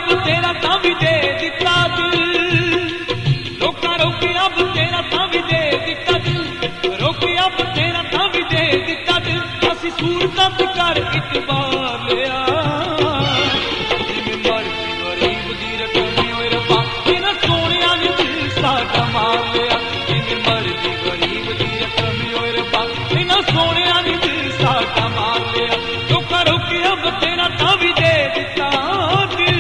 तेरा तां भी दे दिता दिल, रोका रोके अब तेरा तां भी दे दिता दिल, रोके अब तेरा तां भी दे दिता दिल, असी सूरतां ते कर इतबार लिया, जिवें मर्जी गरीब दी रकम होए रब्बा इन्हां सोहणियां ने दिल साडा मार लिया, जिवें मर्जी गरीब दी रकम होए रब्बा इन्हां सोहणियां ने दिल साडा मार लिया, रोका रोके अब तेरा तां भी दे दिता दिल।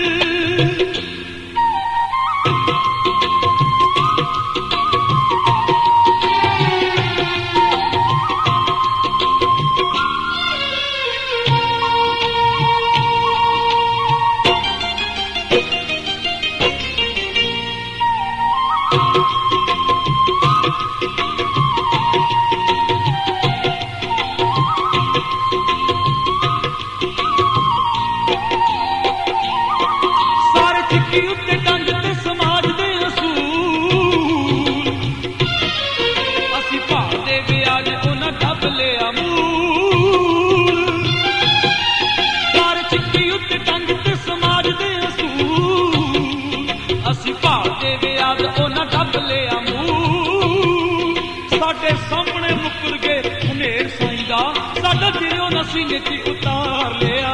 सारे चिट्ठी उत्ते टंग ते समाज दे असूल, असी भालदे ब्याज उन्हां डब लिया मूल, सारे चिट्ठी उत्ते टंग ते समाज दे असूल, असी भालदे ब्याज उन्हां डब लिया मूल, साडे सामने मुकर गए हनेर साईं दा, साडा दिलों न सीने च उतार लिया,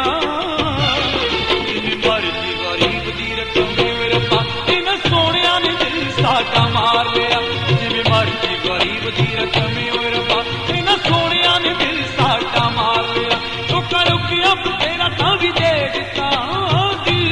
साडा मार लिया, जिवें मर्जी गरीब दी रकम होए रब्बा इन्हां सोहणियां ने दिल साडा मार लिया, रोका रोके अब तेरा तां भी दे दिता दिल।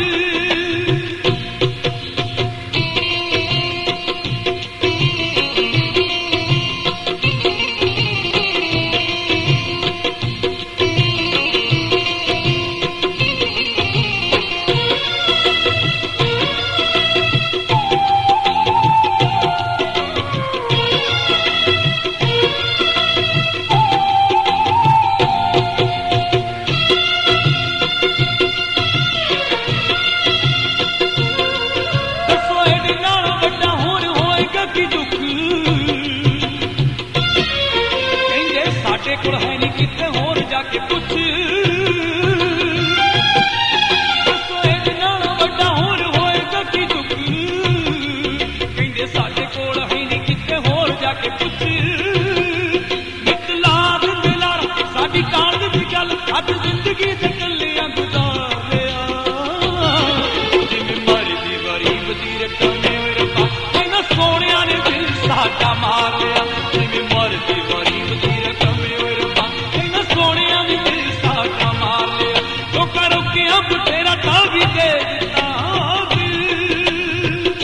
साडे कोल है नहीं किते होर जाके पुछ, दसो नालों वड्डा होर होएगा की दुख, कहंदे साडे कोल है नहीं किते होर जाके पुछ, मितला दिंदे लारा साडी कांड दी गल अज जिंदगी ते कल्लियां गुजार लिया, जिवें मर्जी गरीब दी रकम होए रब्बा इन्हां सोहणियां ने दिल साडा मार लिया, जिवें मर्जी गरीब दी रकम अब तेरा तां भी दे दिता दिल।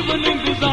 ਜੀਵਨ ਗੁਜ਼ਾਰ